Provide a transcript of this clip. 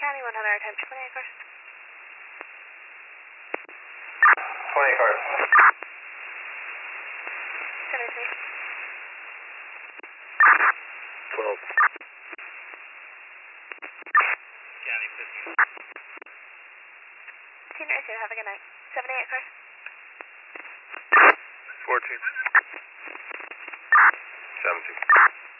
County 100, 10, 28 cars. 20 cars. 73. 12. County 15. Senior issue, have a good night. 78 cars. 14. 17.